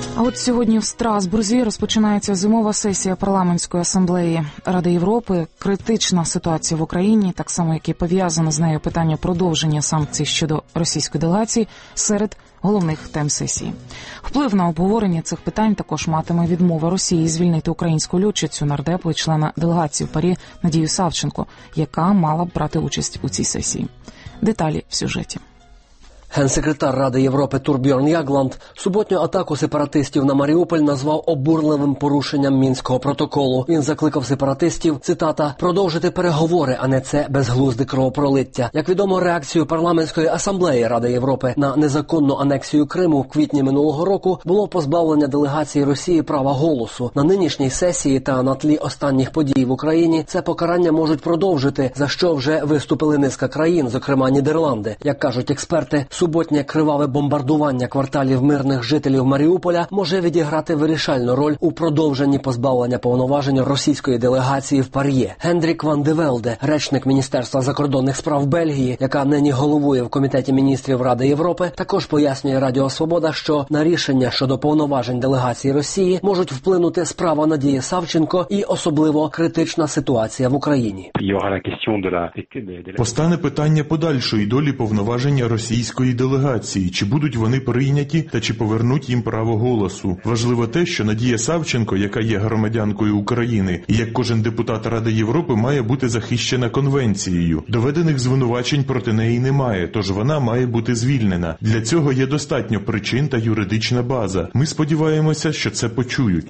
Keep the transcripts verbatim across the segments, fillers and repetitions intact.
А от сьогодні в Страсбурзі розпочинається зимова сесія парламентської асамблеї Ради Європи. Критична ситуація в Україні, так само як і пов'язано з нею питання продовження санкцій щодо російської делегації, серед головних тем сесії. Вплив на обговорення цих питань також матиме відмова Росії звільнити українську льотчицю, нардепу і члена делегації в ПАРЄ Надію Савченко, яка мала б брати участь у цій сесії. Деталі в сюжеті. Генсекретар Ради Європи Турбьорн Ягланд суботню атаку сепаратистів на Маріуполь назвав обурливим порушенням Мінського протоколу. Він закликав сепаратистів, цитата, «продовжити переговори, а не це безглузде кровопролиття». Як відомо, реакцією парламентської асамблеї Ради Європи на незаконну анексію Криму в квітні минулого року було позбавлення делегації Росії права голосу. На нинішній сесії та на тлі останніх подій в Україні це покарання можуть продовжити, за що вже виступили низка країн, зокрема Нідерланди. Як кажуть експерти, суботнє криваве бомбардування кварталів мирних жителів Маріуполя може відіграти вирішальну роль у продовженні позбавлення повноважень російської делегації в ПАРЄ. Гендрік Ван де Велде, речник Міністерства закордонних справ Бельгії, яка нині головує в Комітеті міністрів Ради Європи, також пояснює Радіо Свобода, що на рішення щодо повноважень делегації Росії можуть вплинути справа Надії Савченко і особливо критична ситуація в Україні. Постане питання подальшої долі повноваження російської делегації, чи будуть вони прийняті та чи повернуть їм право голосу. Важливо те, що Надія Савченко, яка є громадянкою України, і як кожен депутат Ради Європи, має бути захищена конвенцією. Доведених звинувачень проти неї немає, тож вона має бути звільнена. Для цього є достатньо причин та юридична база. Ми сподіваємося, що це почують.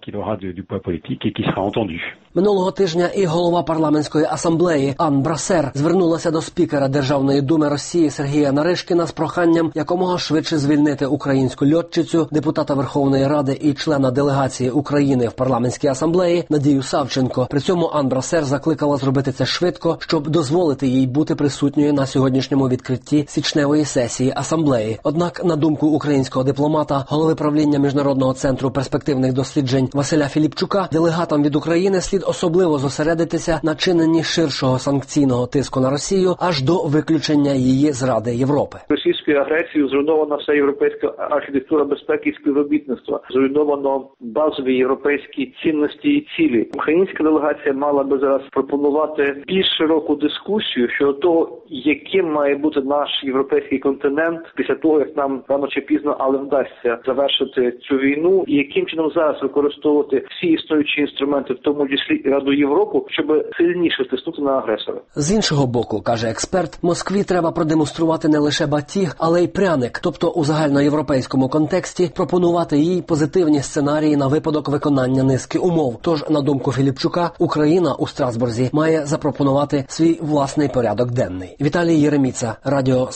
Минулого тижня і голова парламентської асамблеї Ан Брасер звернулася до спікера Державної думи Росії Сергія Наришкіна з проханням якомога швидше звільнити українську льотчицю, депутата Верховної Ради і члена делегації України в парламентській асамблеї Надію Савченко. При цьому Ан Брасер закликала зробити це швидко, щоб дозволити їй бути присутньою на сьогоднішньому відкритті січневої сесії асамблеї. Однак, на думку українського дипломата, голови правління Міжнародного центру перспективних досліджень Василя Філіпчука, делегатам від України слід особливо зосередитися на чиненні ширшого санкційного тиску на Росію аж до виключення її з Ради Європи. Російською агресією зруйнована вся європейська архітектура безпеки і співробітництва. Зруйновано базові європейські цінності і цілі. Українська делегація мала би зараз пропонувати більш широку дискусію щодо того, яким має бути наш європейський континент після того, як нам рано чи пізно, але вдасться завершити цю війну, і яким чином зараз використовувати всі існуючі інструменти, в тому числі і Раду Європи, щоб сильніше стиснути на агресора. З іншого боку, каже експерт, Москві треба продемонструвати не лише батіг, але й пряник, тобто у загальноєвропейському контексті пропонувати їй позитивні сценарії на випадок виконання низки умов. Тож, на думку Філіпчука, Україна у Страсбурзі має запропонувати свій власний порядок денний. Віталій Єреміца, Радіо